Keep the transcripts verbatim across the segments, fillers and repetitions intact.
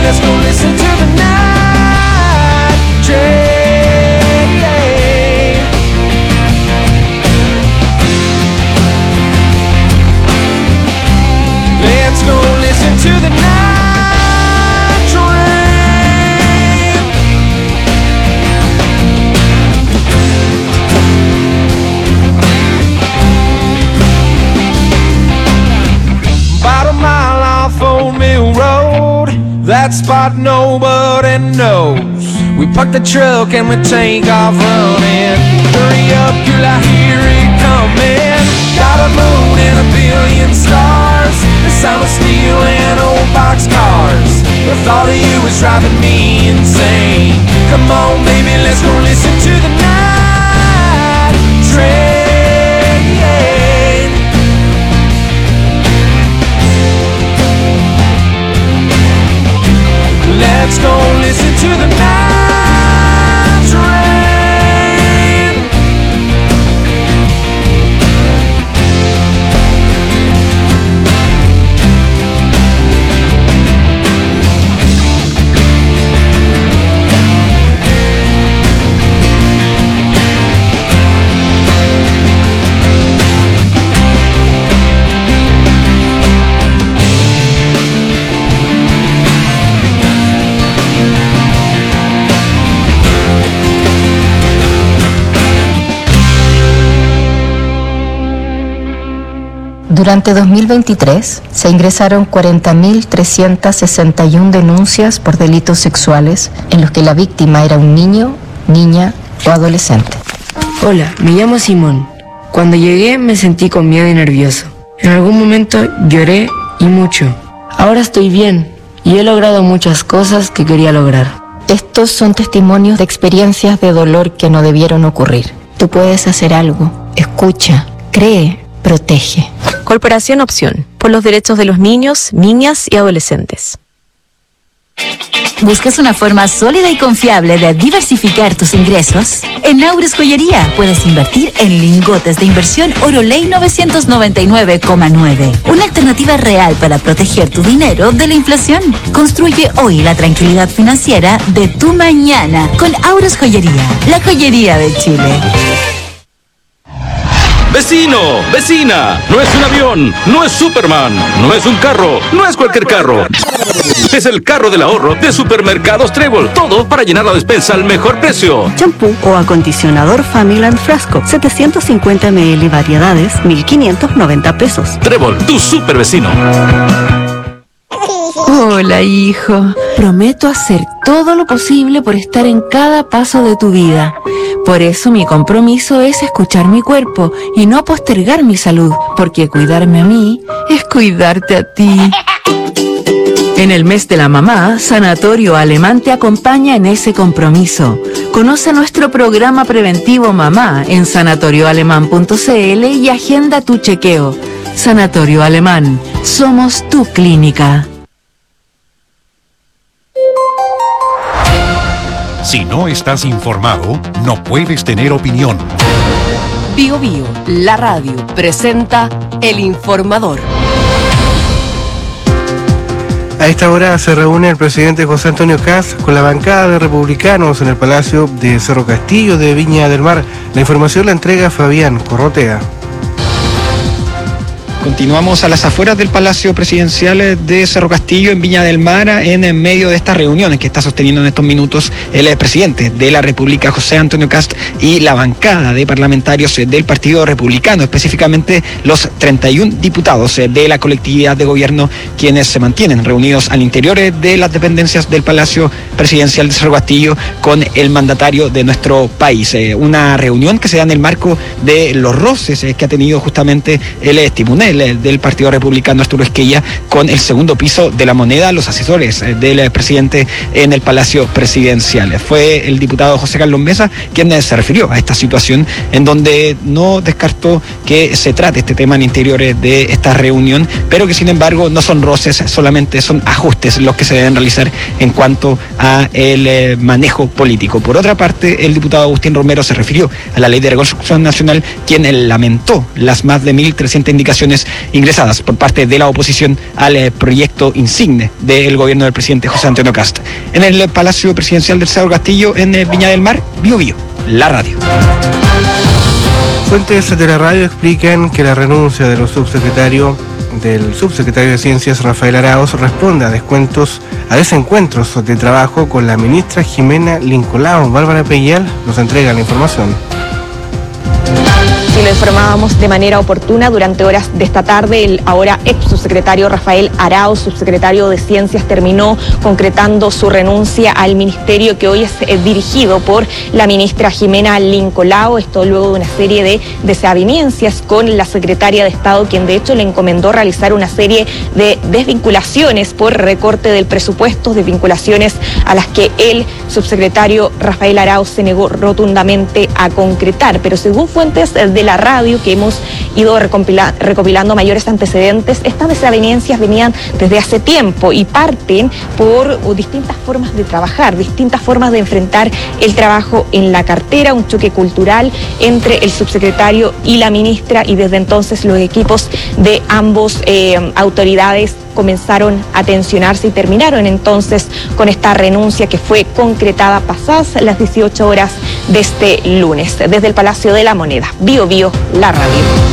let's go listen to the night train. Let's go listen to the night train. About a mile off Old Mill Road, that spot nobody knows. We park the truck and we take off running. Hurry up, girl, I hear it coming. Got a moon and a billion stars, the sound of steel and old box cars. The thought of you is driving me insane. Come on, baby, let's go listen to the night train. Let's go listen to the night train. Durante dos mil veintitrés se ingresaron cuarenta mil trescientas sesenta y una denuncias por delitos sexuales en los que la víctima era un niño, niña o adolescente. Hola, me llamo Simón. Cuando llegué me sentí con miedo y nervioso. En algún momento lloré y mucho. Ahora estoy bien y he logrado muchas cosas que quería lograr. Estos son testimonios de experiencias de dolor que no debieron ocurrir. Tú puedes hacer algo. Escucha, cree, protege. Corporación Opción, por los derechos de los niños, niñas y adolescentes. ¿Buscas una forma sólida y confiable de diversificar tus ingresos? En Aures Joyería puedes invertir en lingotes de inversión Oroley novecientos noventa y nueve coma nueve. Una alternativa real para proteger tu dinero de la inflación. Construye hoy la tranquilidad financiera de tu mañana con Aures Joyería, la joyería de Chile. Vecino, vecina, no es un avión, no es Superman, no es un carro, no es cualquier carro. Es el carro del ahorro de Supermercados Trébol. Todo para llenar la despensa al mejor precio. Champú o acondicionador Family and Frasco, setecientos cincuenta mililitros y variedades, mil quinientos noventa pesos. Trébol, tu super vecino. Hola, hijo. Prometo hacer todo lo posible por estar en cada paso de tu vida. Por eso mi compromiso es escuchar mi cuerpo y no postergar mi salud, porque cuidarme a mí es cuidarte a ti. En el mes de la mamá, Sanatorio Alemán te acompaña en ese compromiso. Conoce nuestro programa preventivo Mamá en sanatorio alemán punto c l y agenda tu chequeo. Sanatorio Alemán, somos tu clínica. Si no estás informado, no puedes tener opinión. Bio Bio, la radio, presenta El Informador. A esta hora se reúne el presidente José Antonio Kast con la bancada de republicanos en el Palacio de Cerro Castillo de Viña del Mar. La información la entrega Fabián Corrotea. Continuamos a las afueras del Palacio Presidencial de Cerro Castillo, en Viña del Mar, en medio de estas reuniones que está sosteniendo en estos minutos el presidente de la República, José Antonio Kast, y la bancada de parlamentarios del Partido Republicano, específicamente los treinta y un diputados de la colectividad de gobierno, quienes se mantienen reunidos al interior de las dependencias del Palacio Presidencial de Cerro Castillo con el mandatario de nuestro país. Una reunión que se da en el marco de los roces que ha tenido justamente el timonel del Partido Republicano, Arturo Esquella, con el segundo piso de la moneda, los asesores del presidente en el Palacio Presidencial. Fue el diputado José Carlos Mesa quien se refirió a esta situación, en donde no descartó que se trate este tema en interiores de esta reunión, pero que sin embargo no son roces, solamente son ajustes los que se deben realizar en cuanto a el manejo político. Por otra parte, el diputado Agustín Romero se refirió a la Ley de Reconstrucción Nacional, quien lamentó las más de mil trescientas indicaciones mociones ingresadas por parte de la oposición al eh, proyecto insigne del gobierno del presidente José Antonio Kast. En el Palacio Presidencial del Cerro Castillo, en eh, Viña del Mar, Bio Bio, la radio. Fuentes de la radio explican que la renuncia de los subsecretarios del subsecretario de Ciencias, Rafael Arauz, responde a descuentos, a desencuentros de trabajo con la ministra Jimena Lincolao. Bárbara Peyal nos entrega la información. Y lo informábamos de manera oportuna durante horas de esta tarde. El ahora ex subsecretario Rafael Arauz, subsecretario de Ciencias, terminó concretando su renuncia al ministerio que hoy es eh, dirigido por la ministra Jimena Lincolao. Esto luego de una serie de desavenencias con la secretaria de Estado, quien de hecho le encomendó realizar una serie de desvinculaciones por recorte del presupuesto, desvinculaciones a las que el subsecretario Rafael Arauz se negó rotundamente a concretar. Pero según fuentes de la radio que hemos ido recopila, recopilando mayores antecedentes, estas desavenencias venían desde hace tiempo y parten por distintas formas de trabajar, distintas formas de enfrentar el trabajo en la cartera, un choque cultural entre el subsecretario y la ministra, y desde entonces los equipos de ambos eh, autoridades comenzaron a tensionarse y terminaron entonces con esta renuncia que fue concretada pasadas las dieciocho horas de este lunes desde el Palacio de la Moneda. Bio Bio, la radio.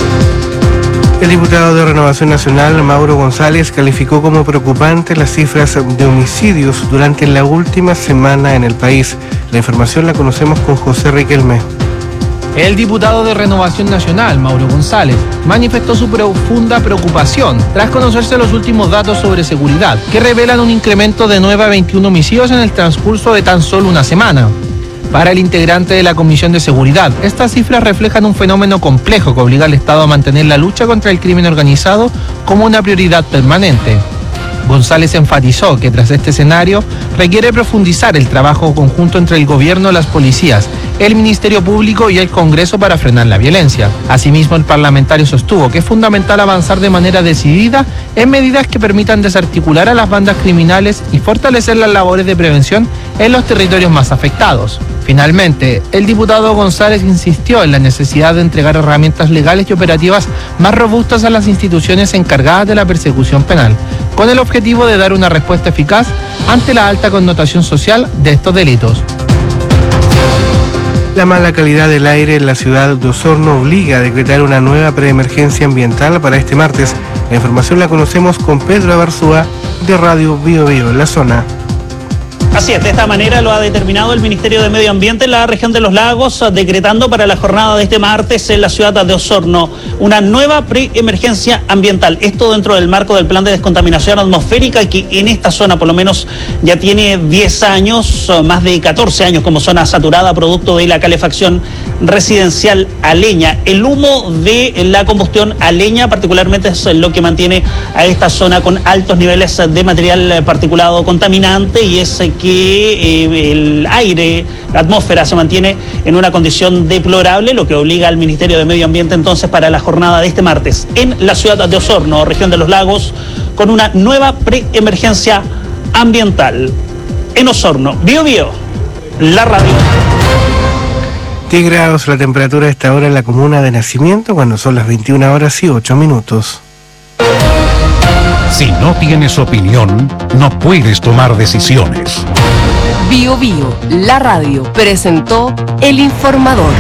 El diputado de Renovación Nacional, Mauro González, calificó como preocupante las cifras de homicidios durante la última semana en el país. La información la conocemos con José Riquelme. El diputado de Renovación Nacional, Mauro González, manifestó su profunda preocupación tras conocerse los últimos datos sobre seguridad, que revelan un incremento de nueve a veintiún homicidios en el transcurso de tan solo una semana. Para el integrante de la Comisión de Seguridad, estas cifras reflejan un fenómeno complejo que obliga al Estado a mantener la lucha contra el crimen organizado como una prioridad permanente. González enfatizó que tras este escenario requiere profundizar el trabajo conjunto entre el gobierno, las policías, el Ministerio Público y el Congreso para frenar la violencia. Asimismo, el parlamentario sostuvo que es fundamental avanzar de manera decidida en medidas que permitan desarticular a las bandas criminales y fortalecer las labores de prevención en los territorios más afectados. Finalmente, el diputado González insistió en la necesidad de entregar herramientas legales y operativas más robustas a las instituciones encargadas de la persecución penal, con el objetivo de dar una respuesta eficaz ante la alta connotación social de estos delitos. La mala calidad del aire en la ciudad de Osorno obliga a decretar una nueva preemergencia ambiental para este martes. La información la conocemos con Pedro Abarzúa de Radio Bio Bio en la zona. Así es, de esta manera lo ha determinado el Ministerio de Medio Ambiente en la región de Los Lagos, decretando para la jornada de este martes en la ciudad de Osorno una nueva preemergencia ambiental. Esto dentro del marco del plan de descontaminación atmosférica, que en esta zona por lo menos ya tiene diez años, más de catorce años como zona saturada producto de la calefacción residencial a leña. El humo de la combustión a leña particularmente es lo que mantiene a esta zona con altos niveles de material particulado contaminante, y es que eh, el aire, la atmósfera se mantiene en una condición deplorable, lo que obliga al Ministerio de Medio Ambiente entonces para la jornada de este martes en la ciudad de Osorno, región de Los Lagos, con una nueva preemergencia ambiental. En Osorno, Bio Bio, la radio. diez grados la temperatura a esta hora en la comuna de Nacimiento, cuando son las veintiuna horas y ocho minutos. Si no tienes opinión, no puedes tomar decisiones. Bio Bio, la radio, presentó El Informador.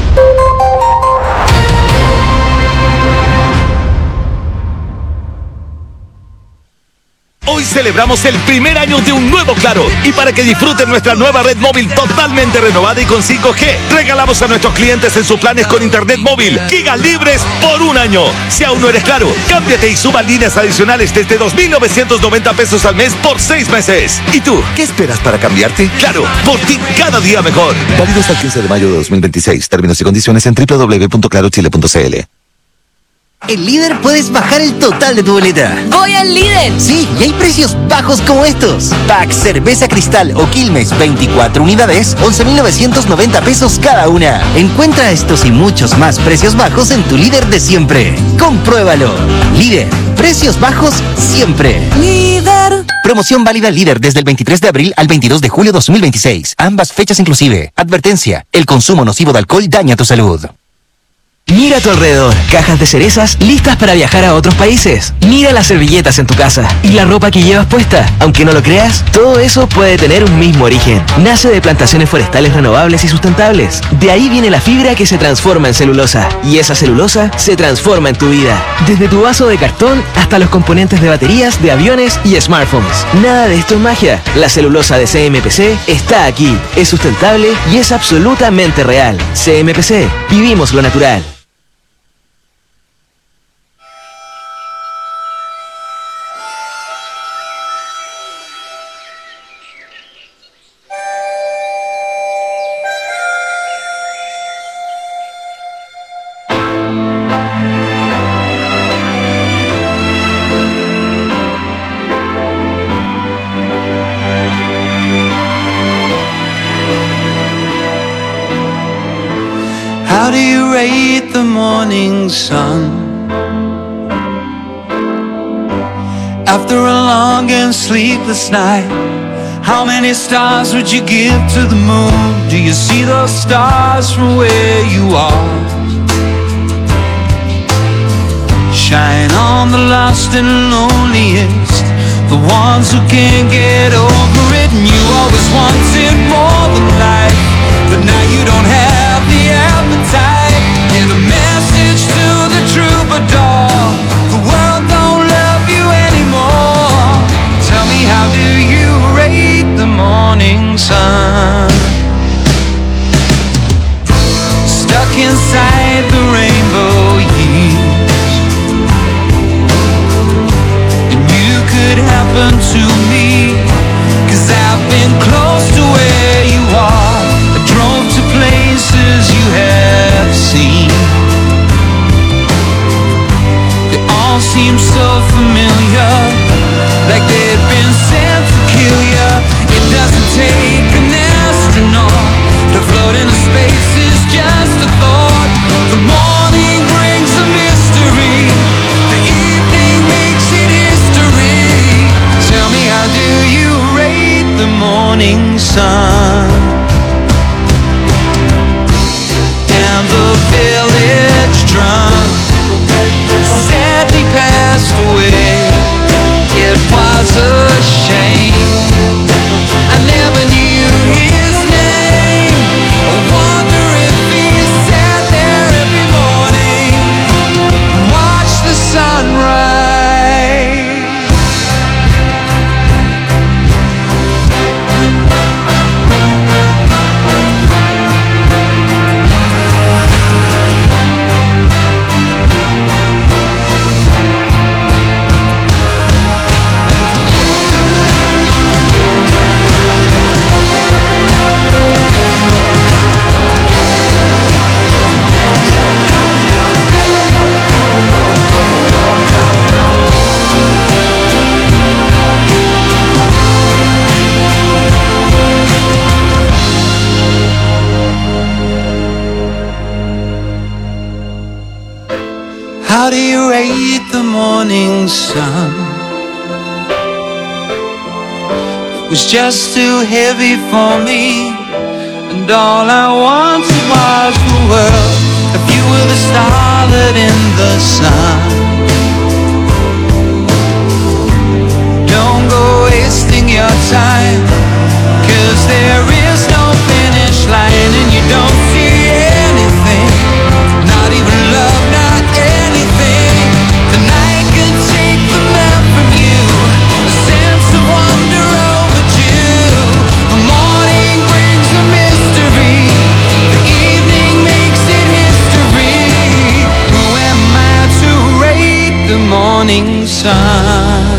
Hoy celebramos el primer año de un nuevo Claro, y para que disfruten nuestra nueva red móvil totalmente renovada y con cinco G, regalamos a nuestros clientes en sus planes con internet móvil gigas libres por un año. Si aún no eres Claro, cámbiate y suba líneas adicionales desde dos mil novecientos noventa pesos al mes por seis meses. ¿Y tú, qué esperas para cambiarte? Claro, por ti cada día mejor. Válido hasta el quince de mayo de dos mil veintiséis. Términos y condiciones en doble u doble u doble u punto claro chile punto c l. En Líder puedes bajar el total de tu boleta. ¡Voy al Líder! Sí, y hay precios bajos como estos. Pack Cerveza Cristal o Quilmes, veinticuatro unidades, once mil novecientos noventa pesos cada una. Encuentra estos y muchos más precios bajos en tu Líder de siempre. Compruébalo. Líder, precios bajos siempre. Líder. Promoción válida Líder desde el veintitrés de abril al veintidós de julio de dos mil veintiséis. Ambas fechas inclusive. Advertencia, el consumo nocivo de alcohol daña tu salud. Mira a tu alrededor, cajas de cerezas listas para viajar a otros países. Mira las servilletas en tu casa y la ropa que llevas puesta. Aunque no lo creas, todo eso puede tener un mismo origen. Nace de plantaciones forestales renovables y sustentables. De ahí viene la fibra que se transforma en celulosa. Y esa celulosa se transforma en tu vida. Desde tu vaso de cartón hasta los componentes de baterías, de aviones y smartphones. Nada de esto es magia. La celulosa de C M P C está aquí. Es sustentable y es absolutamente real. C M P C. Vivimos lo natural. How do you rate the morning sun? After a long and sleepless night, how many stars would you give to the moon? Do you see those stars from where you are? Shine on the lost and loneliest, the ones who can't get over it. And you always wanted more than life, but now you don't have the appetite. And a message to the troubadour, the world don't love you anymore. Tell me, how do you rate the morning sun? Stuck inside the rainbow years, and you could happen to me, 'cause I've been close to where you are. I drove to places you have seen. They all seem so familiar, like they've been sent to kill ya. It doesn't take an astronaut to float into space, is just a thought. The morning brings a mystery, the evening makes it history. Tell me, how do you rate the morning sun? And the village drunk sadly passed away. It was a shame, I never knew his name. I wonder if he sat there every morning and watched the sunrise. How do you rate the morning sun? It was just too heavy for me, and all I wanted was the world. If you were the starlet in the sun, don't go wasting your time, 'cause there is no finish line, and you don't see anything, not even love, not anything. The night can take the map from you, a sense of wonder overdue. The morning brings a mystery, the evening makes it history. Who am I to rate the morning sun?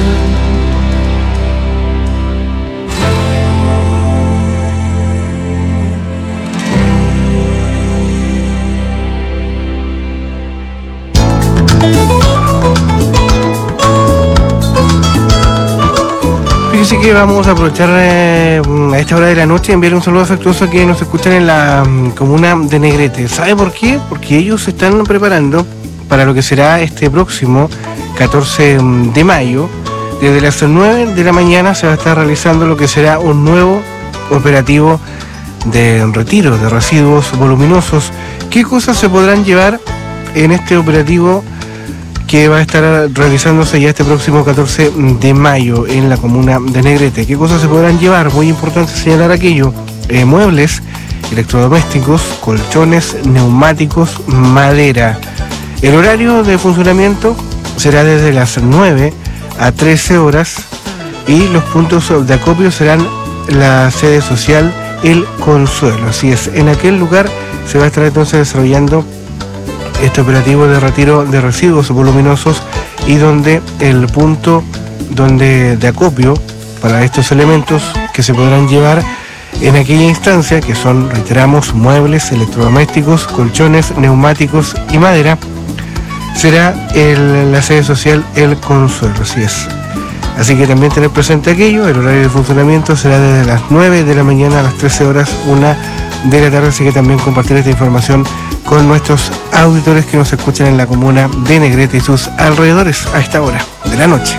Fíjense que vamos a aprovechar eh, a esta hora de la noche y enviar un saludo afectuoso a quienes nos escuchan en la um, comuna de Negrete. ¿Sabe por qué? Porque ellos se están preparando para lo que será este próximo catorce de mayo. Desde las nueve de la mañana se va a estar realizando lo que será un nuevo operativo de retiro de residuos voluminosos. ¿Qué cosas se podrán llevar en este operativo que va a estar realizándose ya este próximo catorce de mayo en la comuna de Negrete. ¿Qué cosas se podrán llevar? Muy importante señalar aquello. Eh, muebles, electrodomésticos, colchones, neumáticos, madera. El horario de funcionamiento será desde las nueve a trece horas y los puntos de acopio serán la sede social El Consuelo. Así es, en aquel lugar se va a estar entonces desarrollando este operativo de retiro de residuos voluminosos y donde el punto donde de acopio para estos elementos que se podrán llevar en aquella instancia, que son, reiteramos, muebles, electrodomésticos, colchones, neumáticos y madera, será el, la sede social El Consuelo, así es. Así que también tener presente aquello, el horario de funcionamiento será desde las nueve de la mañana a las trece horas, una de la tarde, así que también compartir esta información con nuestros auditores que nos escuchan en la comuna de Negrete y sus alrededores a esta hora de la noche.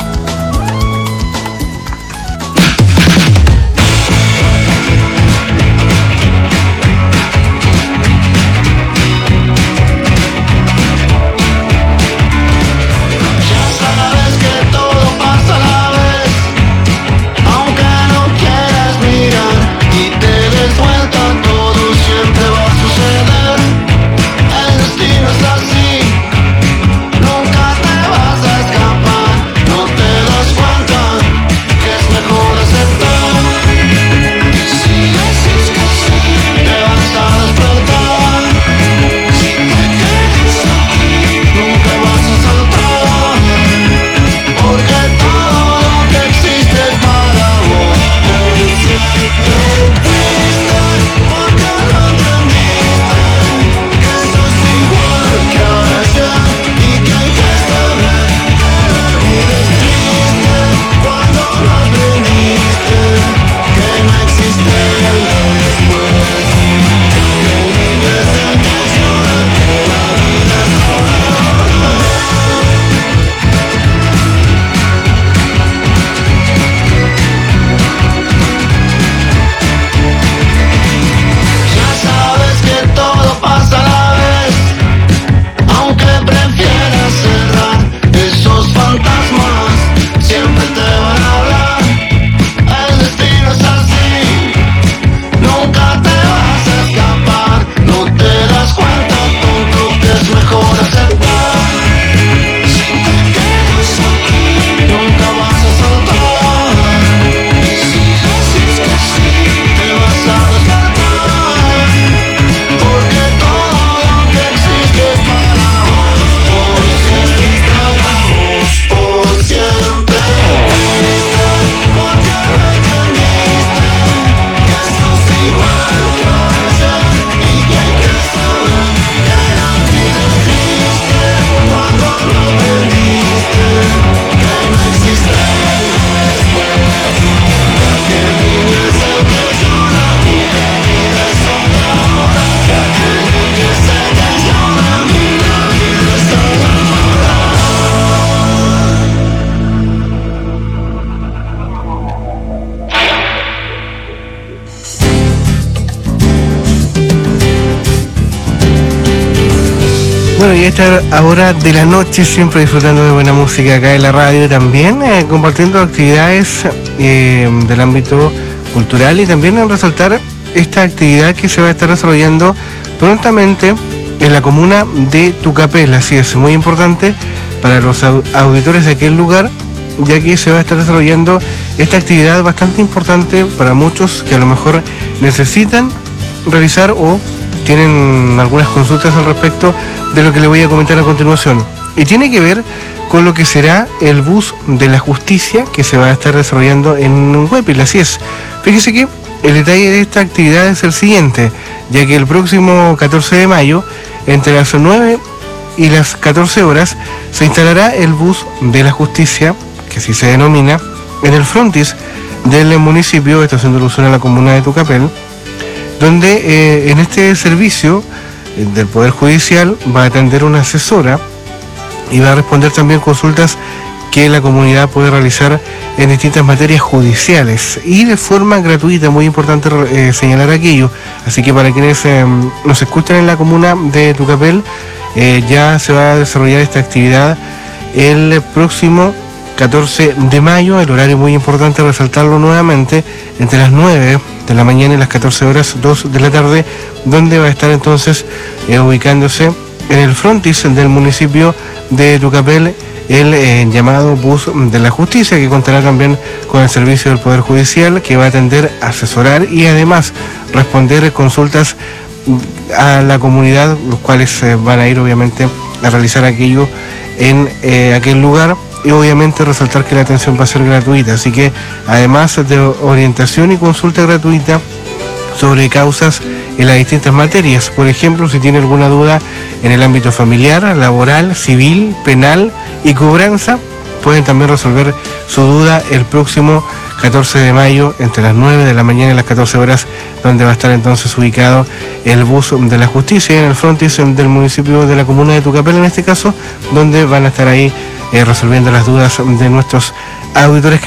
Bueno, y a esta hora de la noche siempre disfrutando de buena música acá en la radio, también eh, compartiendo actividades eh, del ámbito cultural y también en resaltar esta actividad que se va a estar desarrollando prontamente en la comuna de Tucapel. Así es, muy importante para los auditores de aquel lugar, ya que se va a estar desarrollando esta actividad bastante importante para muchos que a lo mejor necesitan realizar o tienen algunas consultas al respecto de lo que le voy a comentar a continuación. Y tiene que ver con lo que será el bus de la justicia que se va a estar desarrollando en Huépil. Así es. Fíjese que el detalle de esta actividad es el siguiente, ya que el próximo catorce de mayo, entre las nueve y las catorce horas, se instalará el bus de la justicia, que así se denomina, en el frontis del municipio, esto haciendo alusión a la comuna de Tucapel, donde eh, en este servicio eh, del Poder Judicial va a atender una asesora y va a responder también consultas que la comunidad puede realizar en distintas materias judiciales y de forma gratuita. Muy importante eh, señalar aquello. Así que para quienes eh, nos escuchan en la comuna de Tucapel, eh, ya se va a desarrollar esta actividad el próximo catorce de mayo, el horario muy importante resaltarlo nuevamente, entre las nueve de la mañana y las catorce horas, dos de la tarde, donde va a estar entonces eh, ubicándose en el frontis del municipio de Tucapel el eh, llamado bus de la justicia, que contará también con el servicio del Poder Judicial, que va a atender, asesorar y además responder consultas a la comunidad, los cuales eh, van a ir obviamente a realizar aquello en eh, aquel lugar, y obviamente resaltar que la atención va a ser gratuita, así que además de orientación y consulta gratuita sobre causas en las distintas materias, por ejemplo, si tiene alguna duda en el ámbito familiar, laboral, civil, penal y cobranza, pueden también resolver su duda el próximo catorce de mayo entre las nueve de la mañana y las catorce horas, donde va a estar entonces ubicado el bus de la justicia en el frontis del municipio de la comuna de Tucapel, en este caso, donde van a estar ahí eh, resolviendo las dudas de nuestros auditores.